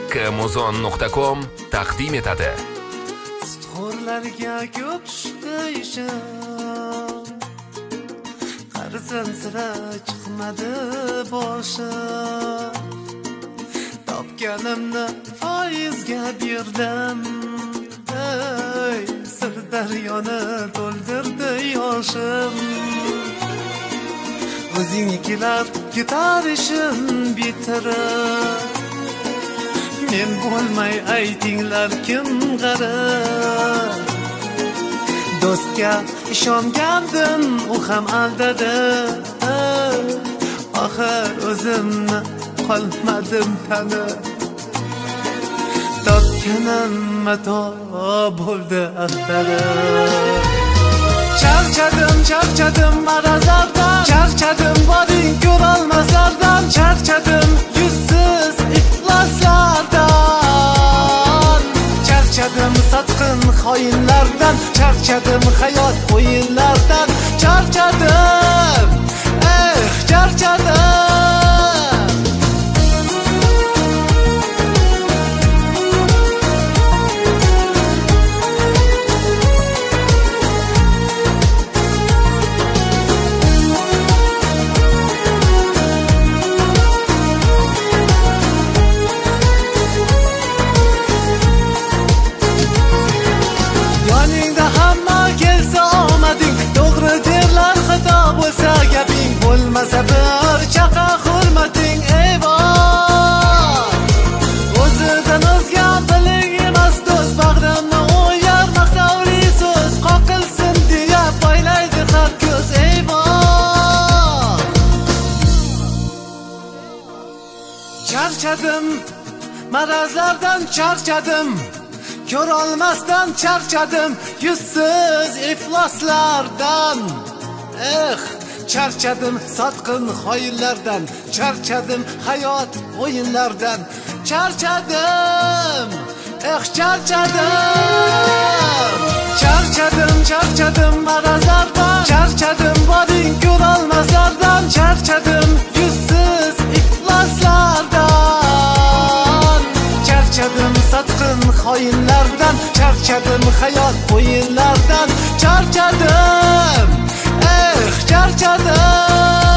kmuzon.com taqdim etadi. Sutxo'rlarga ko'p tushdi ishim, qarzim sira chiqmadi boshim. Topganimni foizga berdim, ey Sirdaryoni to'ldirdi yoshim. O'zingnikilar ketar ishim bitirib, men bo'lmay aytinglar kim g'arib. Do'stga ishongandim, u ham aldadi. Oxir o'zimni qolmadim tanib, topganim mato bo'ldi axtarib. Charchadim marazlardan, charchadim boring ko'rolmaslardan, charchadim yuzsiz ifloslardan, charchadim sotqin xoinlardan, charchadim hayot o'yinlardan, charchadim, charchadim. Bo'lmasa bir chaqa hurmating eyvon. O'zidan o'zga biling emas do'st, bag'rimni o'yar maqtovli so'z, qoqilsin deya poylaydi har ko'z eyvon. Charchadim marazlardan, charchadim ko'rolmasdan, charchadim yuzsiz ifloslardan. Charchadim sotqin xoinlardan, charchadim hayot o'yinlardan, charchadim, charchadim. Charchadim marazlardan, charchadim boring ko'rolmaslardan, charchadim yuzsiz ifloslardan, charchadim sotqin xoinlardan, charchadim hayot o'yinlardan, charchadim, charchadim.